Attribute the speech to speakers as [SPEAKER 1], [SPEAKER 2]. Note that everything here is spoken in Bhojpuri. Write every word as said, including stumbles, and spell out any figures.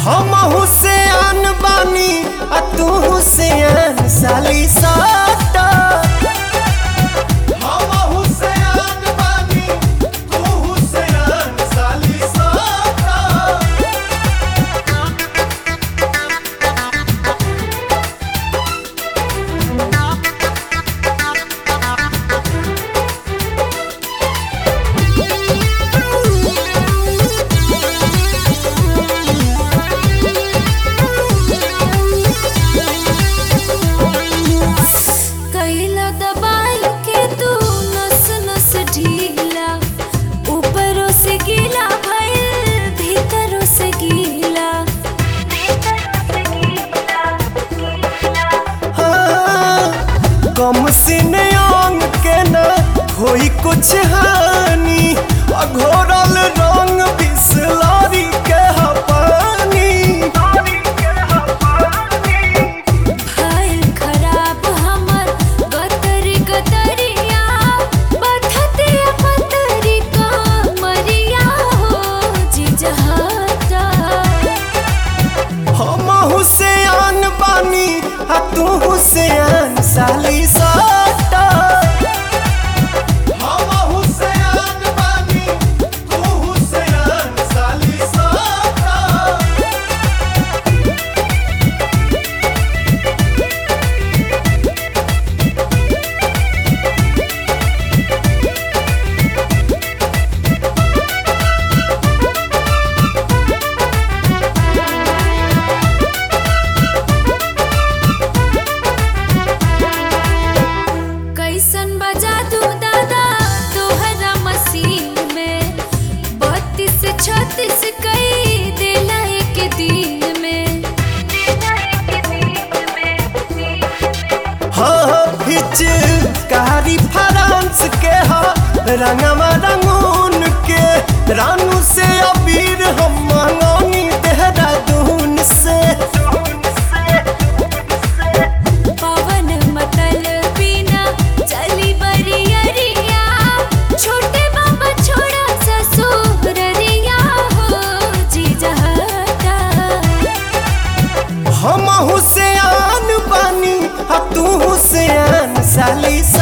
[SPEAKER 1] हम हुसैन बानी आ तू हुसैन साली साटा। हम हुसैन बानी तू हुसैन साली साटा।
[SPEAKER 2] कैला दबाई के तू नस नस ढीला, ऊपरों से गीला भइल भीतरों से गीला।
[SPEAKER 1] हाँ, कम सीने अंग के न होई कुछ हानि, अघोरल रंग बिसलरी के हा पानी।
[SPEAKER 2] भइल खराब हमर गतरी गतरिया, बथतिया पतरी कमरिया हो जिजहता।
[SPEAKER 1] हम हुसैन बानी आ तू हुसैन साली साटा। हम हुसैन बानी तू हुसैन साली साटा।
[SPEAKER 2] कैसन बजा दू दादा तोहरा मसीन में, बत्तीस छत्तीस कई देला एक दिन में।
[SPEAKER 1] हाँ हिच कारी फ्रांस के हा रंगवा रंगून के, रानू से अबीर हम मंगौनी देहरादून से।
[SPEAKER 2] पवन मतल बिना चली बरियरिया, छोटे बाबा छोड़ा ससुररिया हो जिजहता।
[SPEAKER 1] हम हुसैन बानी आ तू हुसैन साली